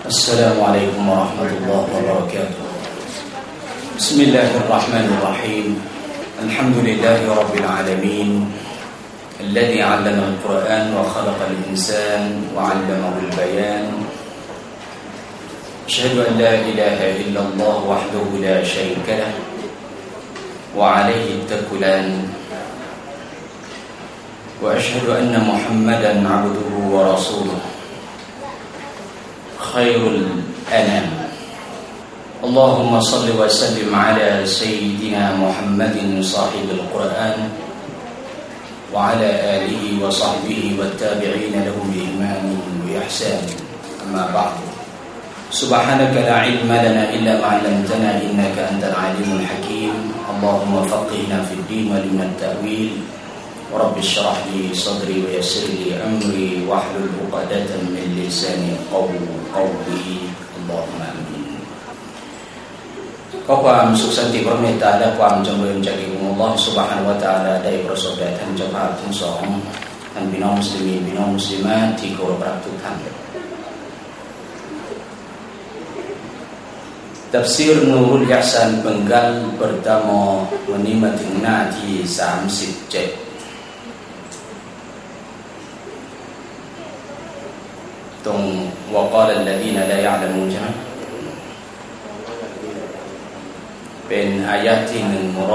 السلام عليكم ورحمة الله وبركاته. بسم الله الرحمن الرحيم. الحمد لله رب العالمين الذي علم القرآن وخلق الإنسان وعلمه البيان. أشهد أن لا إله إلا الله وحده لا شريك له وعليه التكلان، وأشهد أن محمدا عبده ورسوله خير الأنام. اللهم صل وسلم على سيدنا محمد صاحب القرآن وعلى آله وصحبه والتابعين لهم بإيمان وإحسان. أما بعد، سبحانك لا علم لنا إلا ما علمتنا إنك أنت العليم الحكيم. اللهم فقهنا في الدين وعلمنا التأويل. رب اشرح لي صدري ويسر لي أمري واحلل عقدة من لساني يفقهوا قولي. اللهم آمين. ขอความสุขสันติพระเมตตาและความจำเริญจากอัลลอฮฺซุบฮานะฮูวะตะอาลาได้ประสบแด่ท่านเจ้าภาพทั้งสองท่านพี่น้องมุสลิมีพี่น้องมุสลิมะห์ที่เคารพรักทุกท่าน Tafsir Nurul Ihsan penggal pertama menimba tengah di 37 ตรง وقال الذين لا يعلمون ใช่ไหมเป็นอายะห์ที่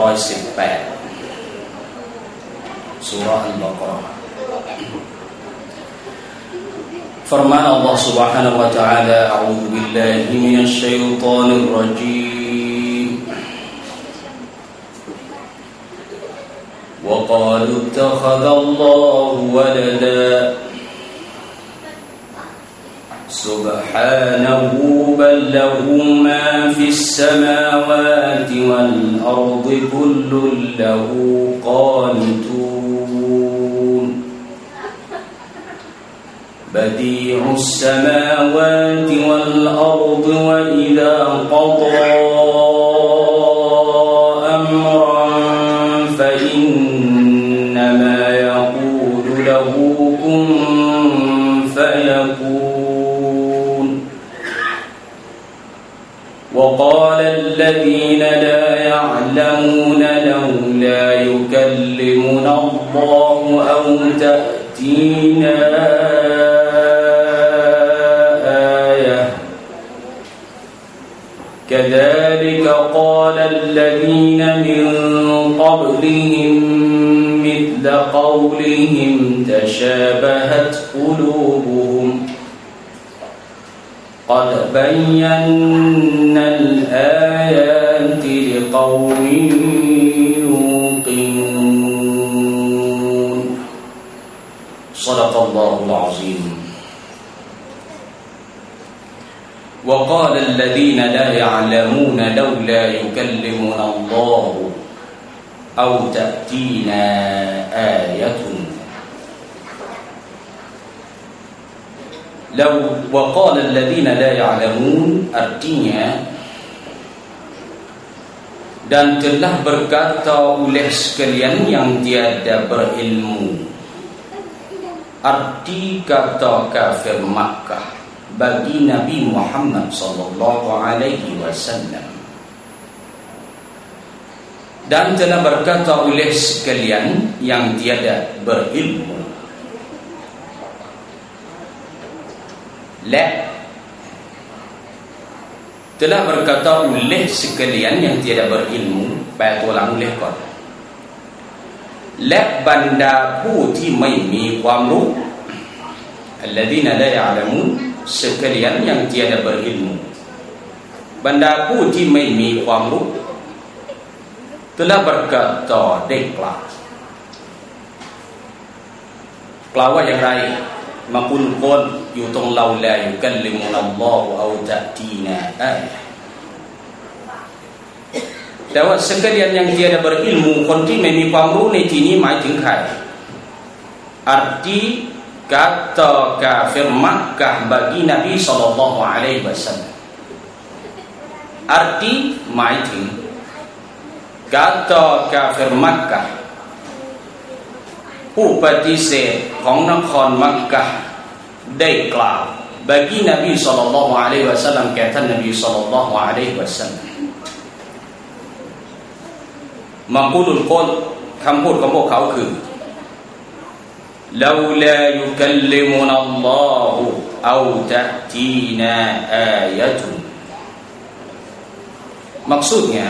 118ซูเราะห์อัลบะเกาะเราะห์ Firman Allah Subhanahu wa taala, A'udzu billahi minasy syaithanir rajim. Wa qalu ittakhadallahu walada. Subhanahu bal lahu ma fis samawati wal ardi kullun lahu qanitun. بديع السماوات والأرض وإذا قضى أمرا فإنما يقول له كن فيكون. وقال الذين لا يعلمون لولا يكلمنا الله أو تأتينا كذلك قال الذين من قبلهم مثل قولهم تشابهت قلوبهم قد بينا الآيات لقوم يوقنون. صدق الله العظيم. وقال الذين لا يعلمون لولا يكلمنا الله أو تأتينا آية. لو وقال الذين لا يعلمون artinya dan telah berkata oleh sekalian yang tiada berilmu. Arti kata kafir Makkah bagi Nabi Muhammad sallallahu alaihi wasallam, dan telah berkata oleh sekalian yang tiada berilmu. La telah berkata oleh sekalian yang tiada berilmu,แปลตัวหลังเล็กก่อนและบรรดาผู้ที่ไม่มีความรู้ الذين لا يعلمون sekalian yang tiada berilmu, บรรดาผู้ที่ไม่มีความรู้ telah berkata ได้กล่าวว่าอย่างไรมากุลกลอยู่ตรงเราลายุกัลลิมุนัลลอฮุเอาตะตีนาอายะห์ แต่ว่า sekalian yang tiada berilmu คนที่ไม่มีความรู้ในที่นี้หมายถึงใคร arti kata kafir Makkah bagi Nabi sallallahu alaihi wasallam, arti หมายถึง kata kafir Makkah ผู้ปฏิเสธของนครมักกะห์ได้กล่าว bagi Nabi SAW, kata Nabi SAW, maqulul qaul คำพูดของพวกเขาคือلولا يكلمنا الله أو تأتينا آية maksudnya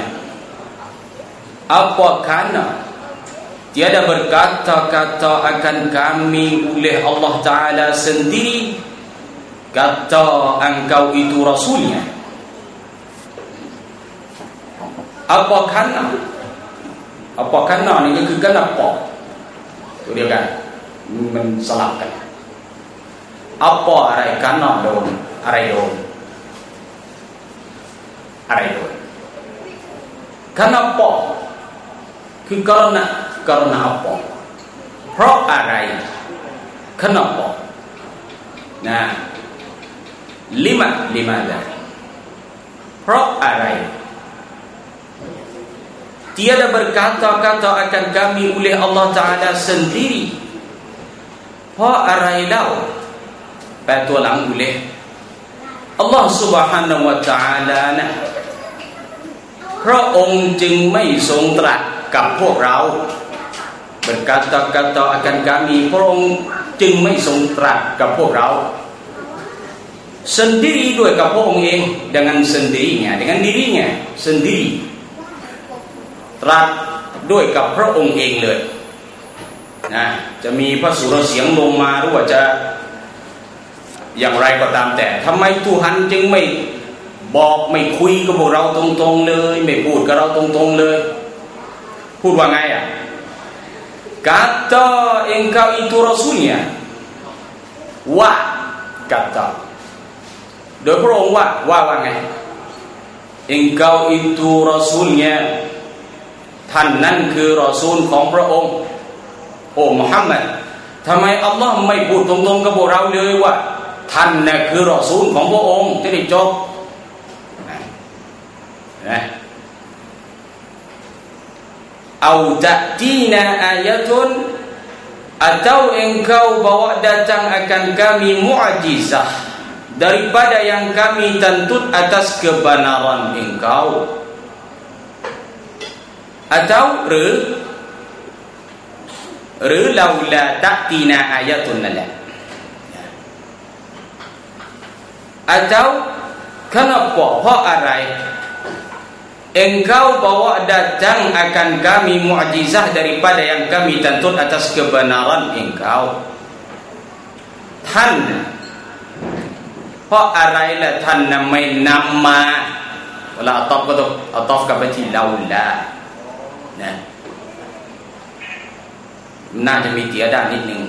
apakah tiada berkata-kata akan kami oleh Allah Ta'ala sendiri kata engkau itu Rasulnya. Apakah niคือ kenapa itu dia kan mensalahkan apa arai kana don arai don kenapa คือ karena apa เพราะอะไร kenapa nah limada เพราะอะไร tiada berkata-kata akan kami oleh Allah Ta'ala sendiri เพราะอะไรเล่าแปลตัวหลัง oleh Allah Subhanahu Wa Ta'ala นะพระองค์จึงไม่ทรงตรัสกับพวกเรา berkata-kata akan kami พระองค์จึงไม่ทรงตรัสกับพวกเรา sendiri ด้วยกับพระองค์เอง dengan sendirinya dengan dirinya sendiri ตรัสด้วยกับพระองค์เองเลยนะจะมีพระสุรเสียงลงมาหรือว่าจะอย่างไรก็ตามแต่ทำไมTuhanจึงไม่บอกไม่คุยกับพวกเราตรงๆเลยไม่พูดกับเราตรงๆเลยพูดว่าไงอ่ะ kata engkau itu rasulnya ว่า kata โดยพระองค์ว่าไง engkau itu rasulnya ท่านนั้นคือรอซูลของพระองค์โอ้มุฮัมมัดทำไมอัลลอฮ์ไม่พูดตรงๆกับพวกเราเลยว่าท่านน่ะคือรอซูลของพระองค์จะได้จบนะatau ta'tina ayatun atau engkau bawa datang akan kami mu'jizah daripada yang kami tuntut atas kebenaran engkau atau หรือ laula ta'tina ayatun นั่นแหละ atau kenapa เพราะอะไร engkau bawa datang akan kami mu'jizah daripada yang kami tuntut atas kebenaran engkau ท่านเพราะอะไรล่ะท่านไม่นำมาเวลาอัตฟก็ต้องอัตฟกับไปที่ laula นะน่าจะมีtiadaนิดนึง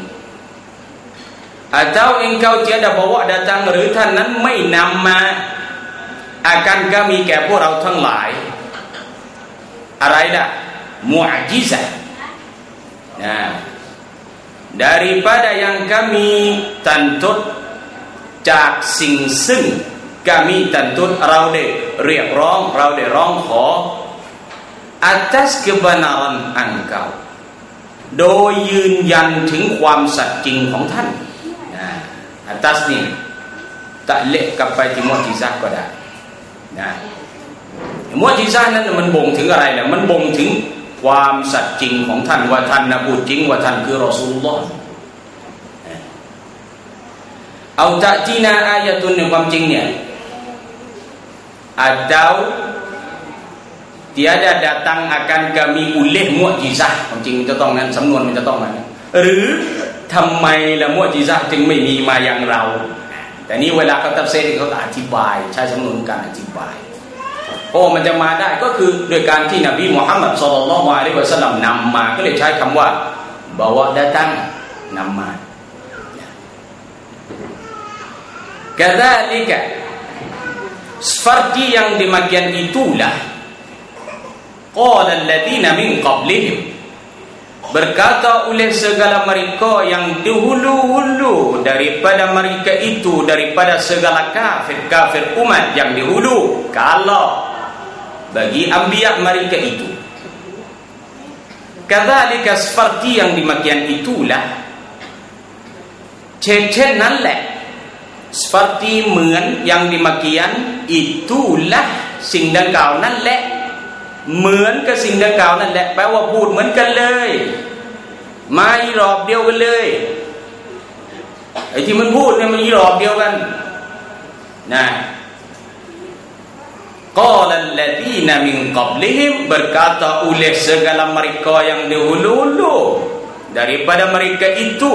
atau engkau tiada bawa datang หรือท่านนั้นไม่นำมาakan kami แก่พวกเราทั้งหลายอะไรล่ะ mu'jizah nah daripada yang kami tuntut จากสิ่งซึ่ง kami tuntut เราได้เรียกร้องเราได้ร้องขอ atas kebenaran engkau โดยยืนยันถึงความสัตย์จริงของท่าน atas นี่ตะเละกลับไปที่มุอ์ญิซะฮ์ก็ได้นะมุอ์ญิซะฮ์นั้นมันบ่งถึงอะไรล่ะมันบ่งถึงความสัตย์จริงของท่านว่าท่านน่ะพูดจริงว่าท่านคือรอซูลุลลอฮ์เอาตะจีนาอายะตุนในความจริงเนี่ย atau tiada datang akan kami oleh mu'jizah ความจริงจะต้องนั้นสำนวนมันจะต้องนั้นหรือทำไมละมุอ์ญิซะฮ์จึงไม่มีมายังเราแต่นี่เวลาเขาตัฟซีรเขาอธิบายใช้สำนวนการอธิบายมันจะมาได้ก็คือโดยการที่นบีมุฮัมมัดศ็อลลัลลอฮุอะลัยฮิวะซัลลัมนำมาก็เลยใช้คำว่า bawa datang นำมา kadzalika seperti yang demikian itulah qala alladziina min qablihim berkata oleh segala mereka yang dahulu daripada mereka itu daripada segala kafir umat yang dahulu kalau bagi anbiya mereka itu kadzalika seperti yang demikian itulah เช่นนั้นแหละ seperti เหมือน yang demikian itulah สิ่งดังกล่าวนั่นแหละเหมือนกับสิ่งดังกล่าวนั่นแหละแปลว่าพูดเหมือนกันเลยมาอีรอบเดียวกันเลยไอ้ที่มันพูดเนี่ยมันอีรอบเดียวกันนะqala alladziina min qablihim berkata oleh segala mereka yang dahulu daripada mereka itu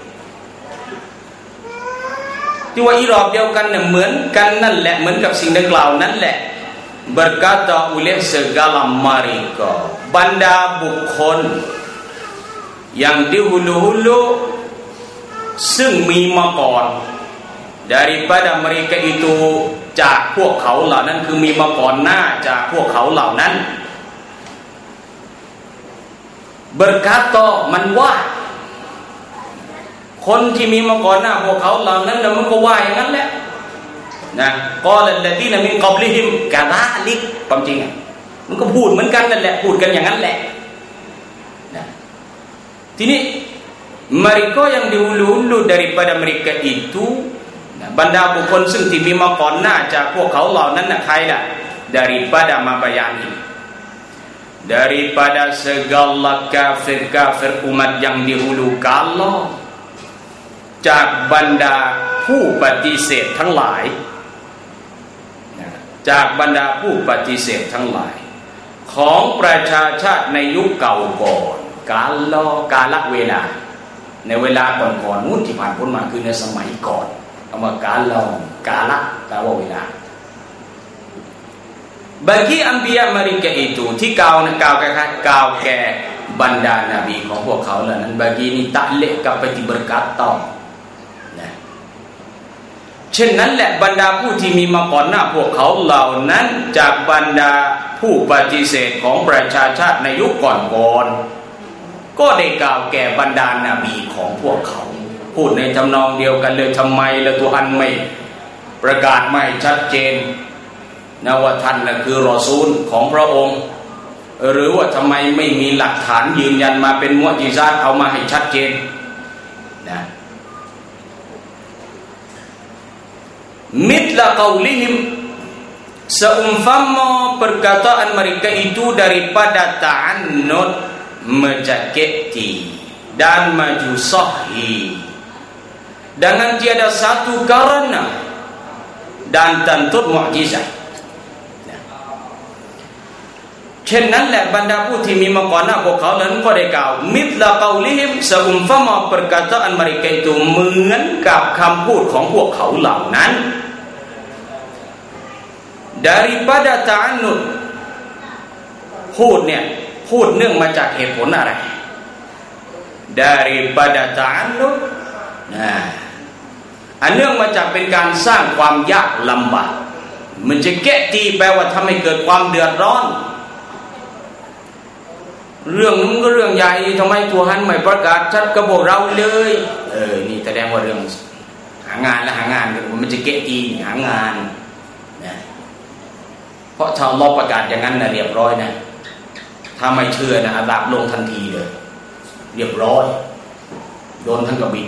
ที่ว่าอีรอบเดียวกันเนี่ยเหมือนกันนั่นแหละเหมือนกับสิ่งดังกล่าวนั่นแหละ berkata oleh segala mereka บรรดาบุคคล yang dahulu ซึ่งมีมาก่อน daripada mereka itu จากพวกเขาเหล่านั้นคือมีมาก่อนหน้าจากพวกเขาเหล่านั้น berkata มันว่าคนที่มีมาก่อนหน้าพวกเขาเหล่านั้นมันก็ว่าอย่างนั้นแหละนะกอลัลลดีนมินกับลิฮิมกะซาลิกความจริงมันก็พูดเหมือนกันนั่นแหละพูดกันอย่างนั้นแหละนะทีนี้ mereka yang dahulu daripada mereka itu บรรดาบุคคลซึ่งที่มีมาก่อนหน้าจากพวกเขาเหล่านั้นน่ะใครล่ะ daripada mabayani daripada segala kafir-kafir umat yang dahulu kala จากบรรดาผู้ปฏิเสธทั้งหลายจากบรรดาผู้ปฏิเสธทั้งหลายของประชาชาติในยุคเก่าก่อนกาลเวลาในเวลาก่อนๆนู้นที่ผ่านพ้นมาคือในสมัยก่อนคำว่ากาละแปลว่าเวลา bagi anbiya mereka itu ที่กล่าวแก่บรรดานาบีของพวกเขาเหล่านั้น bagi ini taklek กลับไปที่berkata เช่นนั้นแหละบรรดาผู้ที่มีมาก่อนหน้าพวกเขาเหล่านั้นจากบรรดาผู้ปฏิเสธของประชาชาติในยุคก่อนๆก็ได้กล่าวแก่บรรดานาบีของพวกเขาพูดในทำนองเดียวกันเลยทำไมละตัวอันไม่ประกาศไม่ชัดเจนนะว่าท่านน่ะคือรอซูลของพระองค์หรือว่าทำไมไม่มีหลักฐานยืนยันมาเป็นมุอ์ญิซาตเอามาให้ชัดเจนนะmitla qaulihim seumpama perkataan mereka itu daripada ta'annud menjaketi dan maju sahih dengan tiada satu karena dan tantut mukjizat เช่นนั้นแหละบรรดาผู้ที่มีมาก่อนหน้าพวกเขานั้นก็ได้กล่าวมิตรเกาลิฮิมseumpama perkataan mereka itu เหมือนกับคำพูดของพวกเขาเหล่านั้น daripada ta'annud พูดเนี่ยพูดเนื่องมาจากเหตุผลอะไร daripada ta'annud อันเนื่องมาจากเป็นการสร้างความยากลำบากมันจะแก้ตีแปลว่าทำให้เกิดความเดือดร้อนเรื่องนั้นก็เรื่องใหญ่ทำไมตัวฮันไม่ประกาศชัดกับพวกเราเลยนี่แสดงว่าเรื่องหางานและหางานมันจะแก้ตีหางานนะเพราะถ้าอัลเลาะห์ประกาศอย่างนั้นนะเรียบร้อยนะถ้าไม่เชื่อนะอาซาบลงทันทีเลยเรียบร้อยโดนทั้งกบิด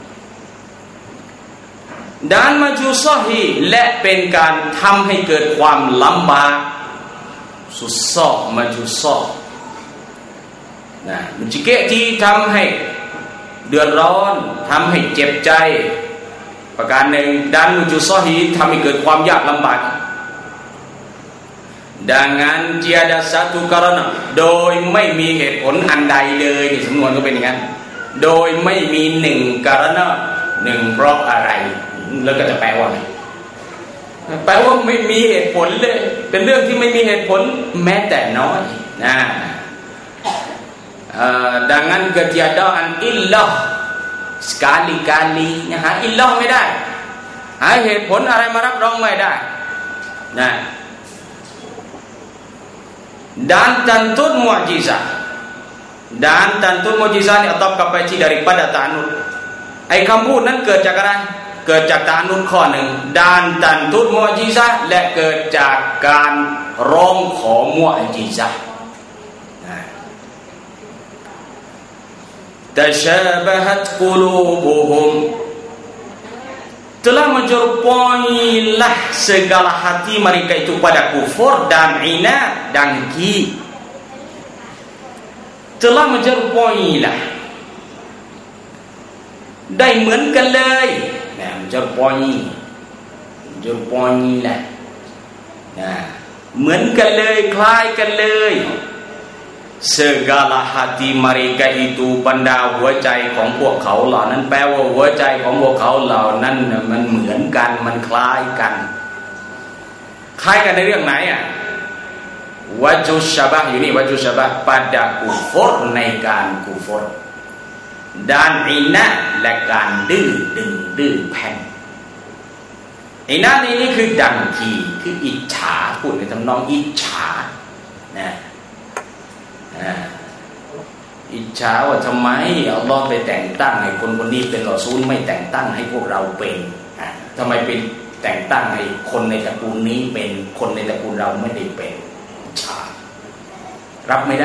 ด้านมาจูซอฮีและเป็นการทำให้เกิดความลำบากสุดซอกมาจูซอนะมันจะเกะที่ทำให้เดือดร้อนทำให้เจ็บใจประการหนึ่งด้านมาจูซอฮีทำให้เกิดความยากลำบากdengan tiada satu karena โดยไม่มีเหตุผลอันใดเลยนี่สำนวนก็เป็นอย่างนั้นโดยไม่มีหนึ่งการณะหนึ่งเพราะอะไรแล้วก็จะแปลว่าไงแปลว่าไม่มีเหตุผลเลยเป็นเรื่องที่ไม่มีเหตุผลแม้แต่น้อยนะdengan ketiadaan illah sekali-kali นะฮะอิลลอฮ์ไม่ได้หาเหตุผลอะไรมารับรองไม่ได้นะ dan tantun mukjizat dan tantun mukjizat นี่ตอบกลับไปที่ daripada ta'annud ไอ้คำพูดนั้นเกิดจากอะไรเกิดจากta'annud ข้อหนึ่ง dan tantun mukjizat และเกิดจากการร้องขอมุอ์ญิซะห์tashabahat qulubuhum telah menyerumpailah segala hati mereka itu pada kufur dan inat dan dengki. Telah menyerumpailah ได้เหมือนกันเลยนะmenyerumpailahนะเหมือนกันเลยคล้ายกันเลย segala hati mereka itu บรรดาหัวใจของพวกเขาเหล่านั้นแปลว่าหัวใจของพวกเขาเหล่านั้นมันเหมือนกันมันคล้ายกันคล้ายกันในเรื่องไหนอ่ะวัจจุชะบะห์อยู่นี่วัจจุชะบะห์ pada kufur ในการกุฟร dan inat และการดื้อแพ่งอินะนี่คือดังทีคืออิจฉาพูดในทำนองอิจฉานะอิจฉาว่าทำไมอัลลอฮ์ไปแต่งตั้งให้คนคนนี้เป็นรอซูลไม่แต่งตั้งให้พวกเราเป็นทำไมเป็นแต่งตั้งให้คนในตระกูลนี้เป็นคนในตระกูลเราไม่ได้เป็นอิจฉารับไม่ได้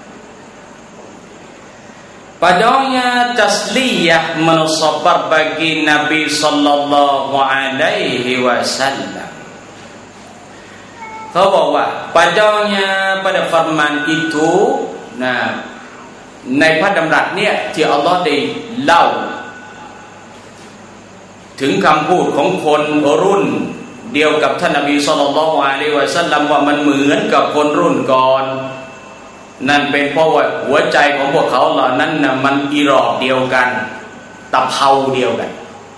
Padanya tasliyah menusabar bagi Nabi sallallahu alaihi wasallam. เขาบอกว่า padanya pada firman itu นะในพระดำรัสเนี่ยที่อัลลอฮ์ได้เล่าถึงคำพูดของคนรุ่นเดียวกับท่านนบีศ็อลลัลลอฮุอะลัยฮิวะซัลลัมว่ามันเหมือนกับคนรุ่นก่อนนั่นเป็นเพราะว่าหัวใจของพวกเขาเหล่านั้นน่ะมันอีรอบเดียวกันตะเภาเดียวกัน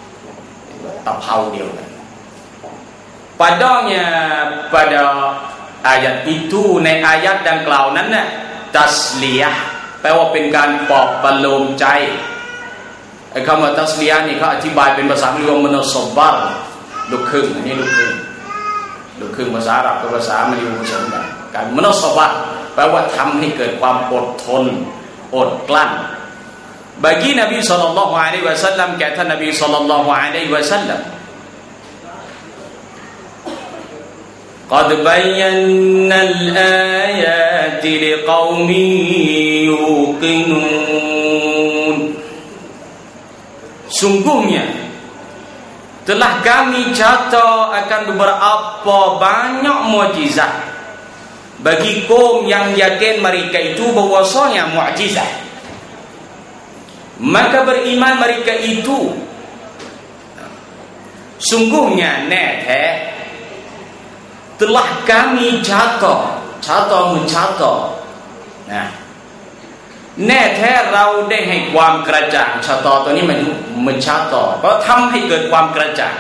Padanya pada ayat itu ในอายะห์ดังกล่าวนั้นน่ะตัสลียะห์แปลว่าเป็นการปลอบประโลมใจไอ้คำว่าตัสลียะห์นี่เขาอธิบายเป็นภาษาอังกฤษว่ามุนอสบัรลูกครึ่งอันนี้ลูกครึ่งภาษาอาหรับกับภาษามลายูผสมกันการมุนอสบัรแปลว่าทำให้เกิดความอดทนอดกลั้นบางทีนบีศ็อลลัลลอฮุอะลัยฮิวะซัลลัมแก่ท่านนบีศ็อลลัลลอฮุอะลัยฮิวะซัลลัมقد بينا الآيات لقوم يوقنون Sungguhnya telah kami catat akan beberapa banyak mukjizat bagi kaum yang yakin mereka itu bahwasanya mukjizat maka beriman mereka itu sungguhnya แน่แท้ telah kami catatนะแน่แท้เราได้ให้ความกระจ่างชะตอตัวนี้มันชะตอเพราะทำให้เกิดความกระจ่าง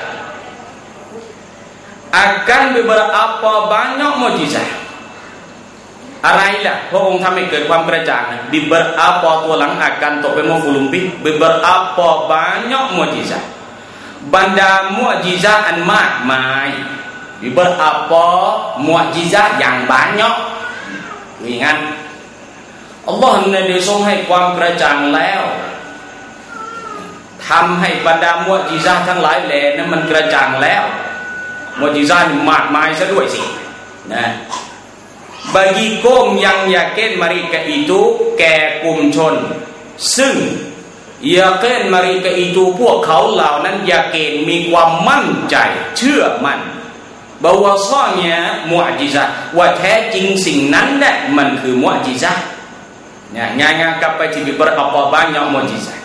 akan beberapa banyak mukjizat อะไรล่ะพระองค์ทำให้เกิดความกระจ่าง beberapa ตัวหลัง akan ตกเป็นมะฟูลุมบิ beberapa banyak mukjizat บรรดามุอ์ญิซะห์อันมากมาย beberapa mukjizat yang banyak อย่างนั้นอัลลอฮ์ได้ทรงให้ความกระจ่างแล้วทำให้บรรดามุอ์ญิซะห์ทั้งหลายแหล่นั้นมันกระจ่างแล้วมุอ์ญิซะห์มากมายซะด้วยสินะ bagi kaum yang yakin mereka itu แก่กลุ่มชนซึ่งyakin mereka itu พวกเขาเหล่านั้นyakinมีความมั่นใจเชื่อมั่นbahwasanya mukjizat ว่าแท้จริงสิ่งนั้นแหละมันคือมุอ์ญิซะห์เนี่ยง่ายๆกลับไปที่ beberapa banyak mukjizat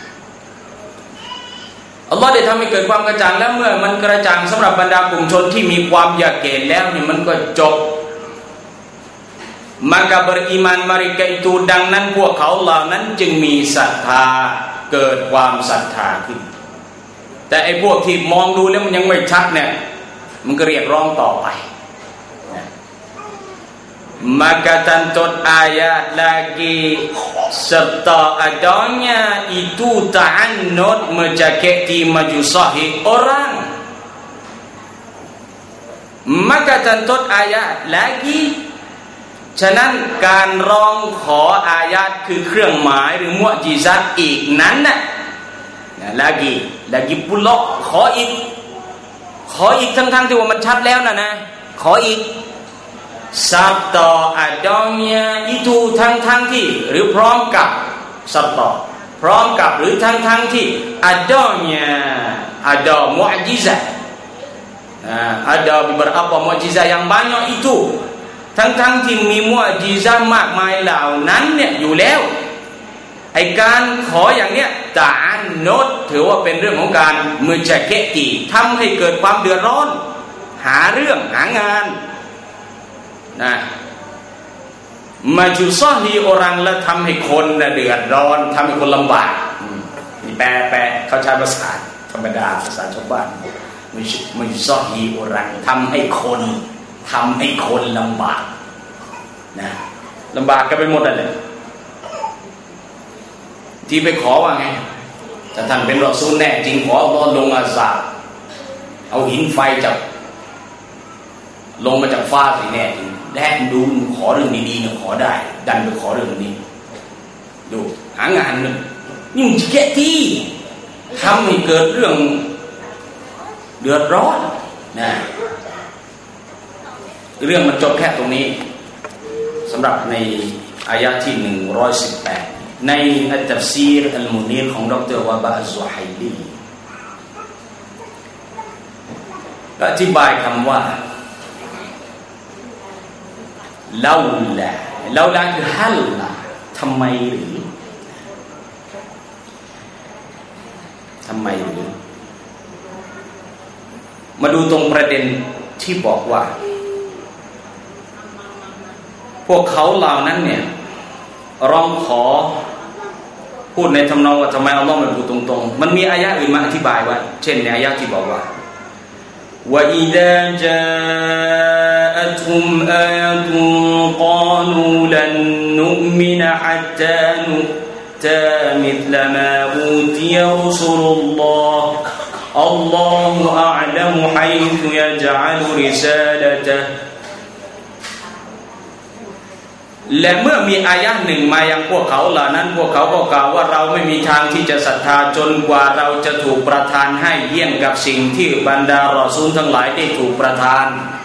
อัลลอฮ์ได้ทำให้เกิดความกระจ่างแล้วเมื่อมันกระจ่างสำหรับบรรดากลุ่มชนที่มีความyakinแล้วนี่มันก็จบ maka beriman mereka itu ดังนั้นพวกเขาเหล่านั้นจึงมีศรัทธาเกิดความศรัทธาขึ้นแต่ไอ้พวกที่มองดูแล้วมันยังไม่ชัดเนี่ยมันก็เรียกร้องต่อไป maka tantut ayat lagi serta adanya itu ta'annud menjakiti majusahi orang maka tantut ayat lagi ฉะนั้นการร้องขออายะห์คือเครื่องหมายหรือมุอ์ญิซะห์อีกนั้นน่ะ lagi pula ขออีกทั้งที่ว่ามันชัดแล้วนะขออีก serta adanya itu ทั้งที่หรือพร้อมกับ serta พร้อมกับหรือทั้งที่ adanya ada mukjizat, ada beberapa mukjizat yang banyak itu,ทั้งที่มีมุอ์ญิซะห์มากมายเหล่านั้นเนี่ยอยู่แล้วไอ้การขออย่างเนี้ยตะอันนุดถือว่าเป็นเรื่องของการมุจาเกะกีทำให้เกิดความเดือดร้อนหาเรื่องหางานนะมาจุซอฮีorangแล้วทำให้คนเดือดร้อนทำให้คนลำบากนี่แปลเขาใช้ภาษาธรรมดาภาษาชาวบ้านมาจุซอฮีorangทำให้คนลำบากนะลำบากกันไปหมดเลยที่ไปขอว่าไงถ้าท่านเป็นรอซูลแน่จริงขออัลเลาะห์ลงอาซาบเอาหินไฟจากลงมาจากฟ้าสิแน่จริงแลกดูขอเรื่องดีๆเนี่ยขอได้ดันไปขอเรื่องนี้ดูหางานนึงนี่มันแค่ที่ทำให้เกิดเรื่องเดือดร้อนนะเรื่องมันจบแค่ตรงนี้สำหรับในอายะที่118ในอัตตัฟซีรอัลมุนีรของดร.วะบะอัซซุฮัยลีอธิบายคำว่าลาลาคือฮัลละทำไมหรือมาดูตรงประเด็นที่บอกว่าพวกเขาเหล่านั้นเนี่ยร้องขอพูดในทำนองว่าทำไมอัลเลาะห์ไม่พูดตรงๆมันมีอายะห์อื่นมาอธิบายไว้เช่นในอายะห์ที่บอกว่าوَإِذَا جَاءَتْهُمْ آيَةٌ قَالُوا لَن نُّؤْمِنَ حَتَّى نُؤْتَىٰ مِثْلَ مَا أُوتِيَ رُسُلُ اللَّهِ اللَّهُ أَعْلَمُ حَيْثُ يَجْعَلُ رِسَالَتَهُและเมื่อมีอายะห์หนึ่งมายังพวกเขาเหล่านั้นพวกเขาก็กล่าวว่าเราไม่มีทางที่จะศรัทธาจนกว่าเราจะถูกประทานให้เยี่ยงกับสิ่งที่บรรดารอซูลทั้งหลายได้ถูกประทาน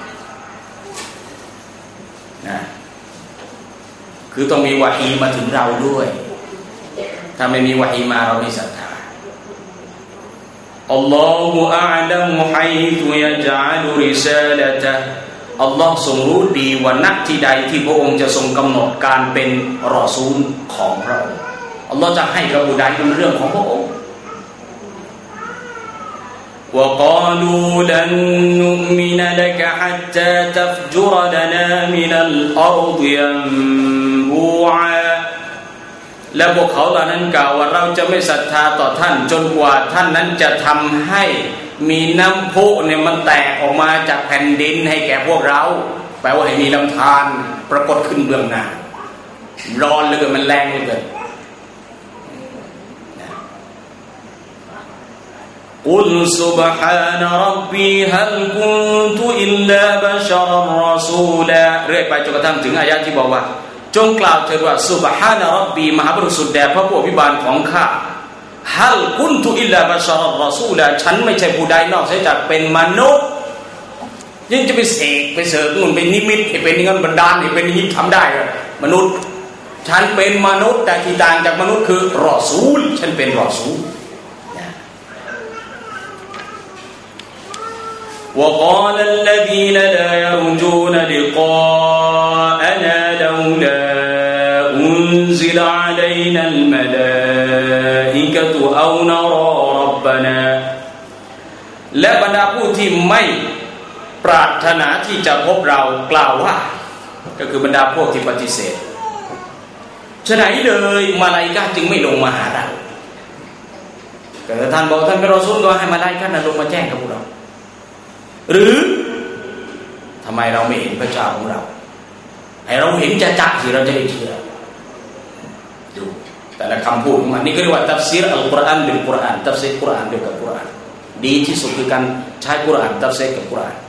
นะคือต้องมีวะฮีมาถึงเราด้วยถ้าไม่มีวะฮีมาเราไม่ศรัทธาอัลลอฮุอะลัมฮัยซุยะญะลุริซาละตะอัลลอฮ์ทรงรู้ดีว่าณที่ใดที่พระองค์จะทรงกำหนดการเป็นรอซูลของพระองค์อัลลอฮ์จะให้กับผู้ใดเป็นเรื่องของพระองค์وقالوا لن نؤمن لك حتى تفجر لنا من الأرض ينبوعا และพวกเขาเหล่านั้นกล่าวว่าเราจะไม่ศรัทธาต่อท่านจนกว่าท่านนั้นจะทำให้มีน้ำพุเนี่ยมันแตกออกมาจากแผ่นดินให้แก่พวกเราแปลว่าให้มีลำธารปรากฏขึ้นเบื้องหน้าร้อนเหลือเกินมันแรงเหลือเกินกุลซุบฮานะร็อบบีฮัลกุนตุอิลลาบะชะรัรรอซูลาเรื่อยไปจนกระทั่งถึงอายะห์ที่บอกว่าจงกล่าวเถิดว่าซุบฮานะร็อบบีมหาบริสุทธิ์แด่พระผู้อภิบาลของข้าฮัลกุนตุอิลลาบะชะรัรรอซูลาฉันไม่ใช่ผู้ใดนอกจากเป็นมนุษย์ยังจะไปเสกไปเสริมมันเป็นนิมิตให้เป็นงั้นบันดาลให้เป็นนิมิตทำได้เหรอมนุษย์ฉันเป็นมนุษย์แต่ที่ต่างจากมนุษย์คือรอซูลฉันเป็นรอซูลوقال الذين لا يرجون لقاءنا لولا أنزل علينا الملائكة أو نرى ربنا และบรรดาผู้ที่ไม่ปรารถนาที่จะพบเรากล่าวว่าก็คือบรรดาพวกที่ปฏิเสธฉะนั้นเลยมาลาอิกะฮ์จึงไม่ลงมาหาเราแต่ท่านบอกท่านเป็นรอซูลก็ให้มาลาอิกะฮ์ลงมาแจ้งกับพวกเราหรือทำไมเราไม่เห็นพระเจ้าของเราให้เราเห็นจะสิเราจะได้เชื่อดูแต่ละคำพูดของมันนี่ก็เรียกว่าตัฟซีรอัลกุรอานบิลกุรอานตัฟซีรกุรอานด้วยกับกุรอานดีที่สุดคือการใช้กุรอานตัฟซีรกับกุรอาน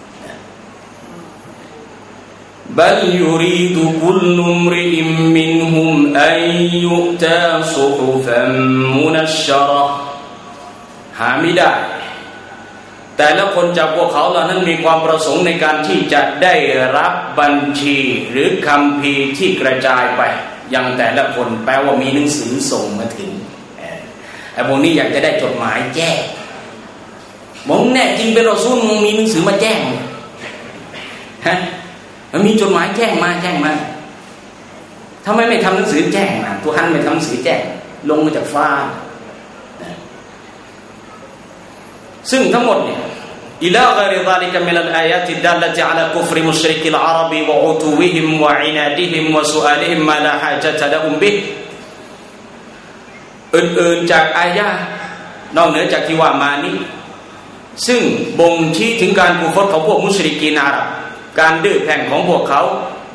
بل يريد كل امرئ منهم أن يؤتى صحفا منشرة หาไม่ได้แต่ละคนจากพวกเขาเหล่านั้นมีความประสงค์ในการที่จะได้รับบัญชีหรือคัมภีร์ที่กระจายไปยังแต่ละคนแปลว่ามีหนังสือส่งมาถึงไอ้พวกนี้อยากจะได้จดหมายแจ้งมึงแน่จริงเป็นรอซูลมึงมีหนังสือมาแจ้งฮะมันมีจดหมายแจ้งมาทำไมไม่ทำหนังสือแจ้งมาตัวฮันไม่ทำหนังสือแจ้งลงมาจากฟ้าซึ่งทั้งหมดเนี่ยอิลาฆะริฎาลิกะมินัลอายาติดดัลละติอะลากุฟริมุชริกิลอารบีวะอุตูวิฮิมวะอินาดิฮิมวะซุอาลิฮิมมาลาฮาญะตะละฮุมบิฮอื่นๆจากอายะห์นอกเหนือจากที่ว่ามานี้ซึ่งบ่งชี้ถึงการกุฟรของพวกมุชริกีนอาหรับการดื้อแพ่งของพวกเขา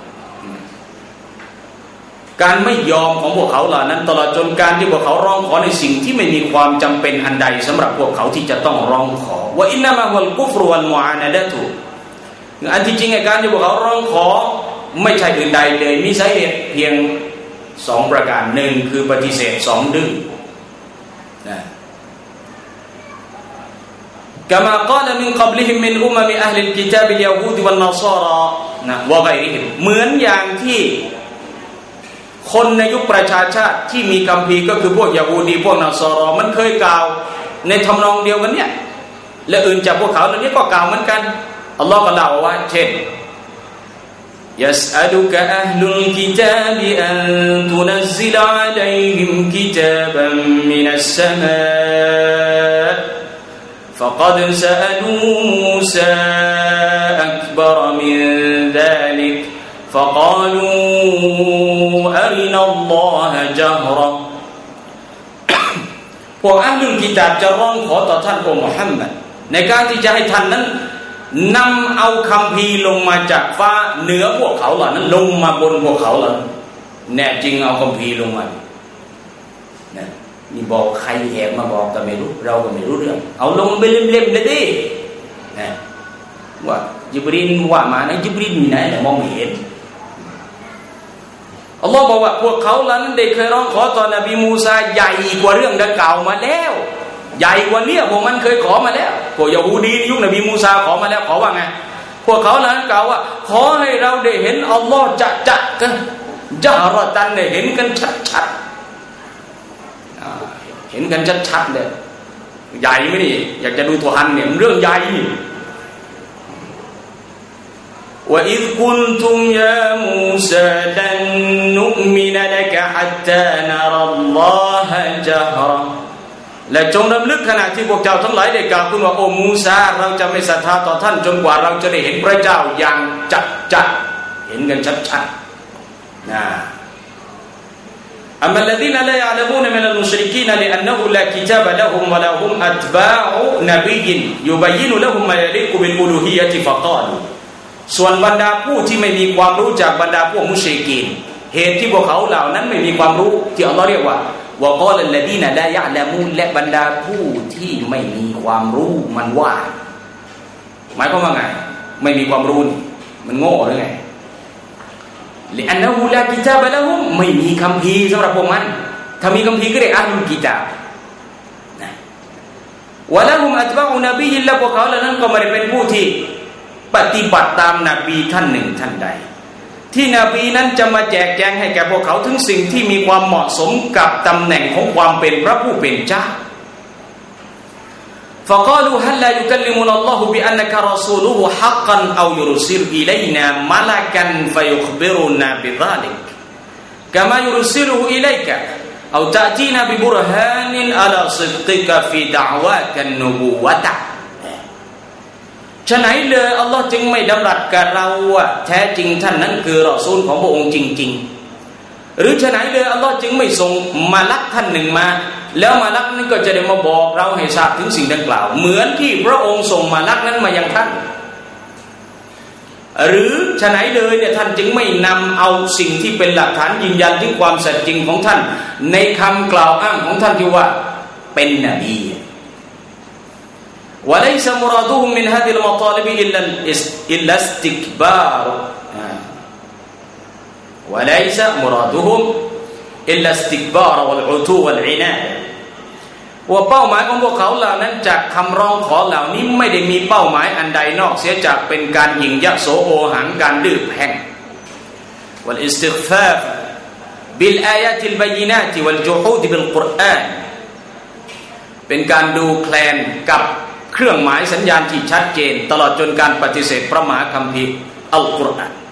การไม่ยอมของพวกเขาเหล่านั้นตลอดจนการที่พวกเขาร้องขอในสิ่งที่ไม่มีความจำเป็นอันใดสำหรับพวกเขาที่จะต้องร้องขอว่าอินนามะฮุลกุฟรวัลมุอานะดะตุอันที่จริงการที่พวกเขาร้องขอไม่ใช่อื่นใดเลยมีสาเหตุเพียง2ประการ1คือปฏิเสธ2ดื้อนะكما قال من قبلهم من أمم أهل الكتاب اليهود والنصارى นะวะฆอยริฮิมเหมือนอย่างที่คนในยุคประชาชาติที่มีคัมภีร์ก็คือพวกยะฮูดีพวกนัสรอมันเคยกล่าวในทำนองเดียวกันเนี่ยและอื่นจากพวกเขาเหล่านี้ก็กล่าวเหมือนกันอัลลอฮ์ก็เล่าว่าเช่น يسألك أهل الكتاب أن تنزل عليهم كتابا من السماء فقد سألوا موسى أكبر من ذلك فقالوا أرنا الله جهرا พวกอัลลุลกิตาบจะร้องขอต่อท่านองค์มุฮัมมัดในการที่จะให้ท่านนั้นนำเอาคัมภีร์ลงมาจากฟ้าเหนือพวกเขาเหล่านั้นลงมาบนพวกเขาเหล่านั้นแน่จริงเอาคัมภีร์ลงมานะนี่บอกใครแอบมาบอกก็ไม่รู้เราก็ไม่รู้เรื่องเอาลงเป็นเล่มๆเลยดินะว่าญิบรีลว่ามานะญิบรีลมีไหนมองไม่เห็นอัลลอฮ์บอกว่าพวกเขาเหล่านั้นได้เคยร้องขอต่อนบีมูซาใหญ่กว่าเรื่องดังกล่าวมาแล้วใหญ่กว่านี้พวกมันเคยขอมาแล้วพวกยะฮูดียุคนบีมูซาขอมาแล้วขอว่าไงพวกเขาเหล่านั้นกล่าวว่าขอให้เราได้เห็นอัลลอฮ์จะกันญะฮรตันได้เห็นกันชัดๆเห็นกันชัดๆเลยใหญ่ไหมนี่อยากจะดูตัวฮันเนี่ยเรื่องใหญ่وَإِذْ قُلْتُمْ يَا مُوسَى لَن نُّؤْمِنَ لَكَ حَتَّى نَرَى اللَّهَ جَهْرًا และจงรำลึกขณะที่พวกเจ้าทั้งหลายได้กล่าวขึ้นว่าโอ้มูซาเราจะไม่ศรัทธาต่อท่านจนกว่าเราจะได้เห็นพระเจ้าอย่างจัดเห็นกันชัดๆนะأما الذين لا يعلمون من المشركين لأنه لا كتاب لهم ولا هم أتباع نبي يبين لهم ما يليق بالألوهية فقالواส่วนบรรดาผู้ที่ไม่มีความรู้จากบรรดาพวกมุชริกีนเหตุที่พวกเขาเหล่านั้นไม่มีความรู้ที่อัลลอฮ์เรียกว่าวะกอลัลลดีนลายะละมูนและบรรดาผู้ที่ไม่มีความรู้มันว่าหมายความว่าไงไม่มีความรู้มันโง่หรือไงลิอันนะฮูลากิตาบะละฮุมไม่มีคัมภีร์สำหรับพวกมันถ้ามีคัมภีร์ก็เรียกอัลลุลกิตาบนะวะละฮุมอัตบะอูนบีและพวกเขาเหล่านั้นก็ไม่ได้เป็นผู้ที่ปฏิบัติตามนบีท่านหนึ่งท่านใดที่นบีนั้นจะมาแจกแจงให้แก่พวกเขาถึงสิ่งที่มีความเหมาะสมกับตำแหน่งของความเป็นพระผู้เป็นเจ้า فقالوا هل لا يكلمنا الله بأنك رسوله حقا أو يرسل إلينا ملكا فيخبرنا بذلك كما يرسله إليك أو تأتينا ببرهان على صدقك في دعواك النبوةฉะนั้นเลยอัลลอฮ์จึงไม่ดำรัสกับเราว่าแท้จริงท่านนั้นคือรอซูลของพระองค์จริงๆหรือฉะนั้นเลยอัลลอฮ์จึงไม่ส่งมาลักท่านหนึ่งมาแล้วมาลักนั้นก็จะได้มาบอกเราให้ทราบถึงสิ่งดังกล่าวเหมือนที่พระองค์ส่งมาลักนั้นมายังท่านหรือฉะนั้นเลยเนี่ยท่านจึงไม่นำเอาสิ่งที่เป็นหลักฐานยืนยันถึงความสัตย์จริงของท่านในคำกล่าวอ้างของท่านที่ว่าเป็นนบีوليس مرادهم من هذه المطالب إلا استكبار وليس مرادهم إلا استكبار والعتو والعناد ว่าเป้าหมายของพวกเขาเหล่านั้นจากคำร้องขอเหล่านี้ไม่ได้มีเป้าหมายอันใดนอกเสียจากเป็นการหยิ่งยักษ์โสโอหังการดื้อแพ่ง والاستخفاف بالآيات البينات والجحود بالقرآن เป็นการดูแคลนกับครื่องหมายสัญญาณที่ชัดเจนตลอดจนการปฏิเสธพระมหาคัมภีร์อัลกุรอาน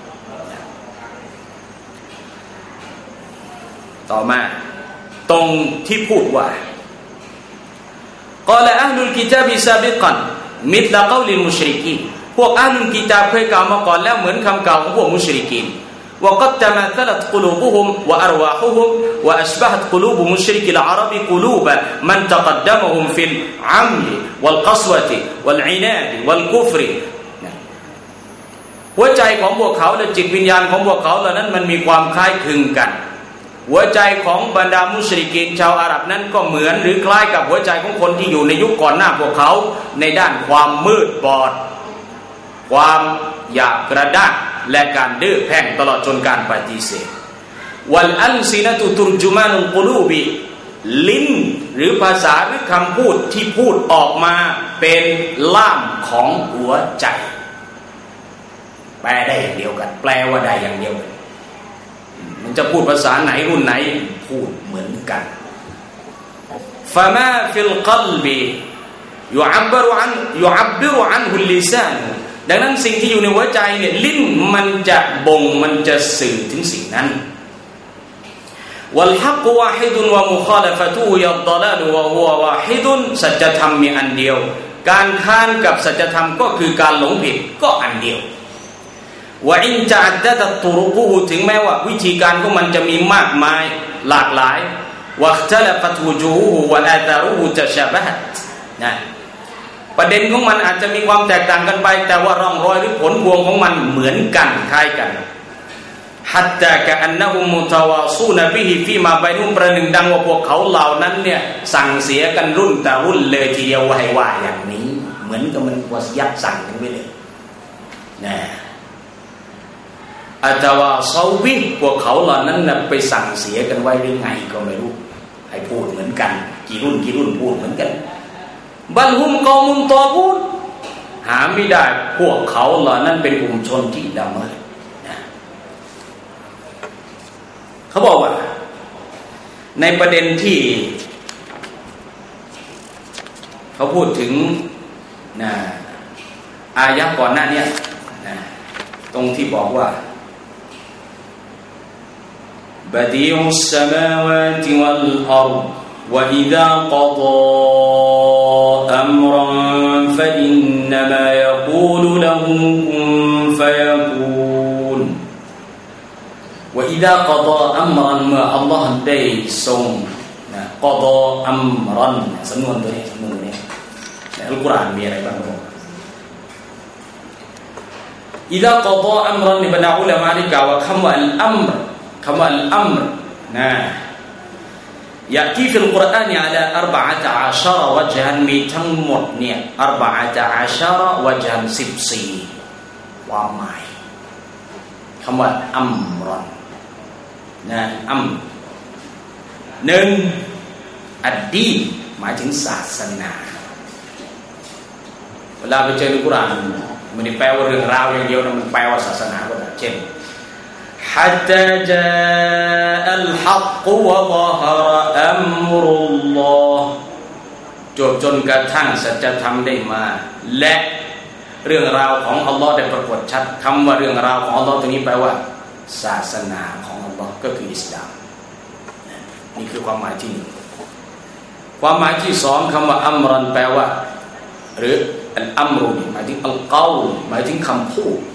ต่อมาตรงที่พูดว่ากล่าวอัลลุลกิตาบิซาบิกันมิธลกอลิลมุชริกีนพวกอัลลุลกิตาบเคยกล่าวมาก่อนแล้วเหมือนคำกล่าวของพวกมุชริกีนوقد تماثلت قلوبهم وأرواحهم وأشبهت قلوب مشرك العرب قلوب من تقدمهم في العمل والقسوة والعناد والكفر หัวใจของพวกเขาและจิตวิญญาณของพวกเขาเหล่านั้นมันมีความคล้ายคลึงกันหัวใจของบรรดามุชริกีนชาวอาหรับนั้นก็เหมือนหรือคล้ายกับหัวใจของคนที่อยู่ในยุคก่อนหน้าพวกเขาในด้านความมืดบอดความหยาบกระด้างและการดื้อแพ่งตลอดจนการปฏิเสธวัลอัลซินะตุตุรจุมานุลกุลูบิลิ้นหรือภาษาหรือคำพูดที่พูดออกมาเป็นล่ามของหัวใจแปลได้อย่างเดียวกันแปลว่าได้อย่างเดียวกันมันจะพูดภาษาไหนรุ่นไหนพูดเหมือนกันฟะมาฟิลกัลบิยุอับบรุอันฮุลลิซานดังนั้นสิ่งที่อยู่ในหัวใจเนี่ยลิ้นมันจะบ่งมันจะสื่อถึงสิ่งนั้นวัลฮักวาฮิดุนวะมุคาลฟะตุฮุยัดฎอลาลวะฮุวะวาฮิดุนสัจธรรมมีอันเดียวการค้านกับสัจธรรมก็คือการหลงผิดก็อันเดียววะอินจาอัดดะตตุรุกุฮุถึงแม้ว่าวิธีการของมันจะมีมากมายหลากหลายวะอิคตะลฟัตวุจูฮุวะอาตารุฮุตะชะบะฮัตนะประเด็นของมันอาจจะมีความแตกต่างกันไปแต่ว่าร่องรอยหรือผลพวงของมันเหมือนกันคล้ายกันฮัตตากะอันนะฮุมมุตะวาซูนบิฮิฟีมาบัยนุมประหนึ่งดังว่าพวกเขาเหล่านั้นเนี่ยสั่งเสียกันรุ่นต่อรุ่นเลยทีเดียวว่าให้ว่าอย่างนี้เหมือนกับมันวะซิยัตสั่งกันไว้เลยนะอัตวาซาวิพวกเขาเหล่านั้นน่ะไปสั่งเสียกันไว้หรือไงก็ไม่รู้ให้พูดเหมือนกันกี่รุ่นพูดเหมือนกันบัลฮุมกอมุนตอกูนหาไม่ได้พวกเขาเหล่านั้นเป็นกลุ่มชนที่ดำเนินเขาบอกว่าในประเด็นที่เขาพูดถึงนะอายะก่อนหน้านี้นะตรงที่บอกว่าบะดีอุสสมาวาติวัลอัรฎوإذا قضى أمرا فإنما يقول له كن فيكون وإذا قضى أمرا เมื่อ Allah ได้ทรงقضى أمرا สำนวนตัวนี้ในอัลกุรอานมีอะไรบ้างครับ إذا قضى أمرا ในบรรดาอุลามะได้กล่าวว่าคำว่าอัลอัมรนะيأتي في القرآن على 14 وجها มีทั้งหมดเนี่ย14 وجها 14ความหมายคำว่าอัมรอนนะหนึ่งอัดดีนหมายถึงศาสนาเวลาไปเจอในกุรอานมันไม่ได้แปลว่าเรื่องราวอย่างเดียวนะมันแปลว่าศาสนาก็ได้เช่นحتى جاء الحق وظهر أمر الله จนกระทั่งสัจธรรมได้มาและเรื่องราวของอัลลอฮ์ได้ปรากฏชัดคำว่าเรื่องราวของอัลลอฮ์ตรงนี้แปลว่าศาสนาของอัลลอฮ์ก็คืออิสลามนี่คือความหมายที่หนึ่งความหมายที่สองคำว่าอัมรันแปลว่าหรืออัลอัมรุหมายถึงอัลกอลหมายถึงคำพูด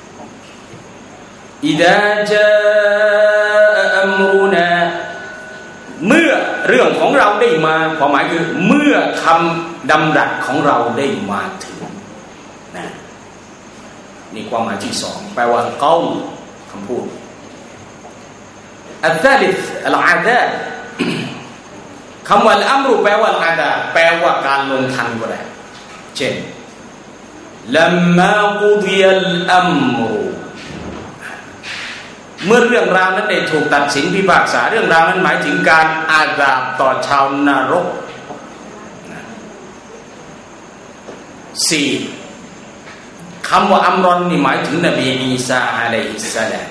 إذا جاء أمرنا เมื่อเรื่องของเราได้มาความหมายคือเมื่อคำดำรัสของเราได้มาถึงนะนี่ความหมายที่สองแปลว่าเกาคำพูดอัลซาลิสอัลอาดาคำว่าอัมรุแปลว่าอัลอาดาแปลว่าการลงทันก็ได้เช่นลัมมากุฎิยัลอัมรุเมื่อเรื่องราวนั้นได้ถูกตัดสินพิพากษาเรื่องราวนั้นหมายถึงการอาซาบต่อชาวนรก 4. คำว่าอัมรอนนี่หมายถึงนบีอีสาอะลัยฮิสสลาม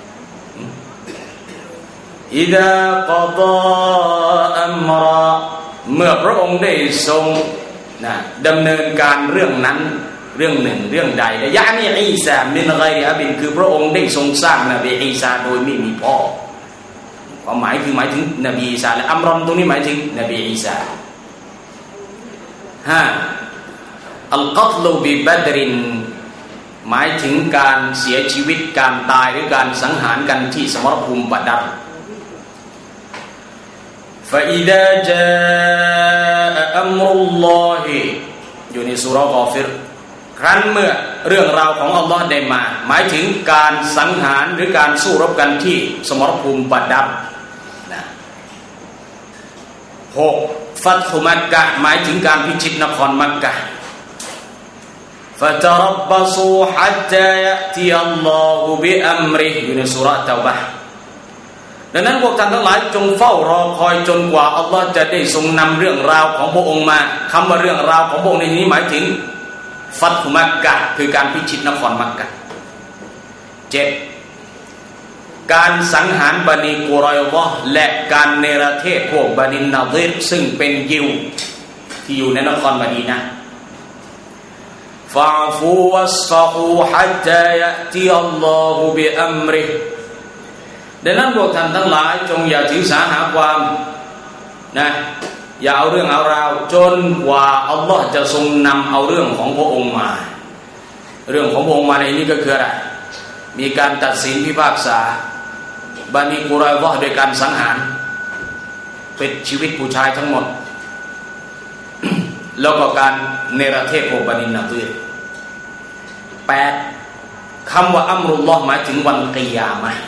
อิดะกอฎออัมรอเมื่อพระองค์ได้ทรงนะดำเนินการเรื่องนั้นเรื่องหนึ่งเรื่องใดยะนีอีซามินฆอยริอับินคือพระองค์ได้ทรงสร้างนบีอีซาโดยไม่มีพ่อความหมายคือหมายถึงนบีอีซาและอัมรอมตรงนี้หมายถึงนบีอีซาอัลกัตลุบิบัดรินหมายถึงการเสียชีวิตการตายหรือการสังหารกันที่สมรภูมิบัดรفإذا جاء أمر الله อยู่ในซูเราะห์กอฟิรครั้นเมื่อเรื่องราวของอัลลอฮ์ได้มาหมายถึงการสังหารหรือการสู้รบกันที่สมรภูมิบัดรนะ6ฟัตฮุมักกะห์หมายถึงการพิชิตนครมักกะห์فَتَرَبَّصُوا حَتَّى يَأْتِيَ اللَّهُ بِأَمْرِهِ อยู่ในซูเราะห์เตาบะห์ดังนั้นพวกท่านทั้งหลายจงเฝ้ารอคอยจนกว่าอัลลอฮ์จะได้ทรงนำเรื่องราวของพระองค์มาคำว่าเรื่องราวของพระองค์ในนี้หมายถึงฟัตฮุมักกะห์คือการพิชิตนครมักกะห์7การสังหารบันีกุรอยฎอห์และการเนรเทศพวกบันินนาฎิรซึ่งเป็นยิวที่อยู่ในนครมะดีนะห์فاعفوا واصفحوا حتى يأتي الله بأمره ดังนั้นพวกท่านทั้งหลายจงอย่าถือสาหาความนะอย่าเอาเรื่องเอาราวจนกว่าอัลลอฮ์จะทรงนำเอาเรื่องของพระองค์มาเรื่องของพระองค์มาในนี้ก็คืออะไรมีการตัดสินพิพากษาบันีกุรอยฎอห์โดยการสังหารเป็นชีวิตผู้ชายทั้งหมดแล้วก็การเนรเทศพวกบันินนาฎิร8คำว่าอัมรุลลอฮ์หมายถึงวันกิยามะห์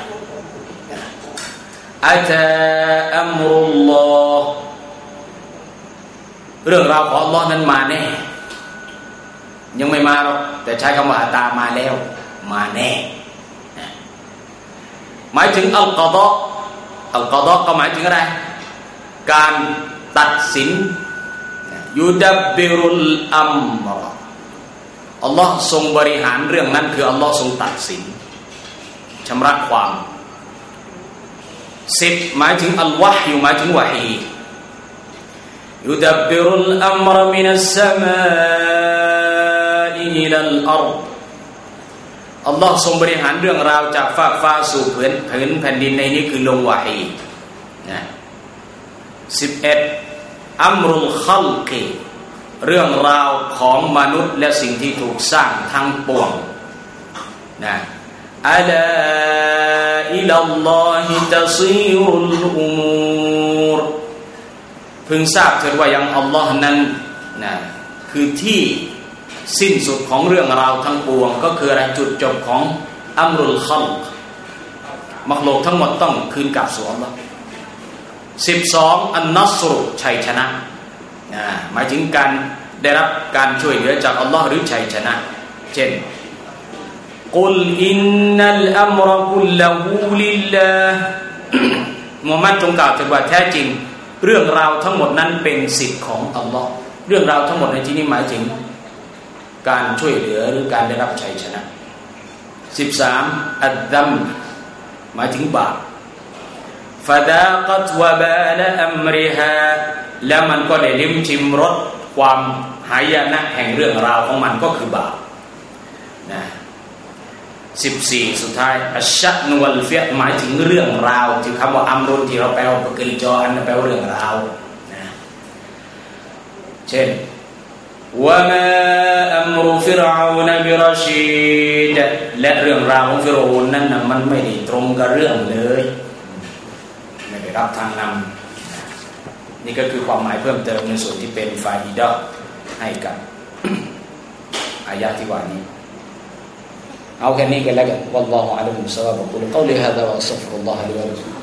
อะตาอัมรุลลอฮ์เรื่องราวของอัลลอฮ์นั้นมาแน่ยังไม่มาหรอกแต่ใช้คำว่าอะตามาแล้วมาแน่หมายถึงอัลกอฎอก็หมายถึงอะไรการตัดสินยุดับบิรุลอัมรอัลลอฮ์ทรงบริหารเรื่องนั้นคืออัลลอฮ์ทรงตัดสินชำระความ10หมายถึงอัลวะฮ์หมายถึงวะฮียุดับบิรุลอัมรมินัสสมาอิอิลัลอัรฎอัลลอฮ์ทรงบริหารเรื่องราวจากฟากฟ้าสู่ผืนแผ่นดินในนี้คือลงวะฮีนะ11อัมรุลคัลกิเรื่องราวของมนุษย์และสิ่งที่ถูกสร้างทั้งปวงนะอะลาอิลัลลอฮิตัซีรุลอุมูรพึงทราบเถิดว่ายังอัลลอฮ์นั้นนะคือที่สิ้นสุดของเรื่องราวทั้งปวงก็คืออะไรจุดจบของอัมรุลคัลกมักโลกทั้งหมดต้องคืนกลับสู่อัลลอฮ์12อันนัสรุชัยชนะหมายถึงการได้รับการช่วยเหลือจากอัลลอฮ์หรือชัยชนะเช่นกุลอินนัลอัมรกุลละฮูลิลลาห์มุฮัมมัดจงกล่าวเถิดว่าแท้จริงเรื่องราวทั้งหมดนั้นเป็นสิทธิ์ของอัลลอฮ์เรื่องราวทั้งหมดในที่นี้หมายถึงการช่วยเหลือหรือการได้รับชัยชนะ13อัดดัมหมายถึงบาปفذاقت وبال أمرها แล้วมันก็ได้ลิ้มชิมรสความหายนะแห่งเรื่องราวของมันก็คือบาปนะ14สุดท้ายอัชชะนวัลฟิยหมายถึงเรื่องราวที่คำว่าอัมรุนที่เราแปลว่าปกิริยาอันแปลว่าเรื่องราวนะเช่นวะมาอัมรุฟิรเอานบิรชีดและเรื่องราวของฟิรเอานนั้นมันไม่ได้ตรงกับเรื่องเลยไม่ได้รับทางนำนี่ก็คือความหมายเพิ่มเติมในส่วนที่เป็นฟาอิดะห์ให้กับอายะห์ที่ว่านี้เอาแค่นี้กันแล้วกันวัลลอฮุอะลัมบิศอวาบะกุลกอลิฮาซาวัสตัฆฟิรุลลอฮะลิวะลักุม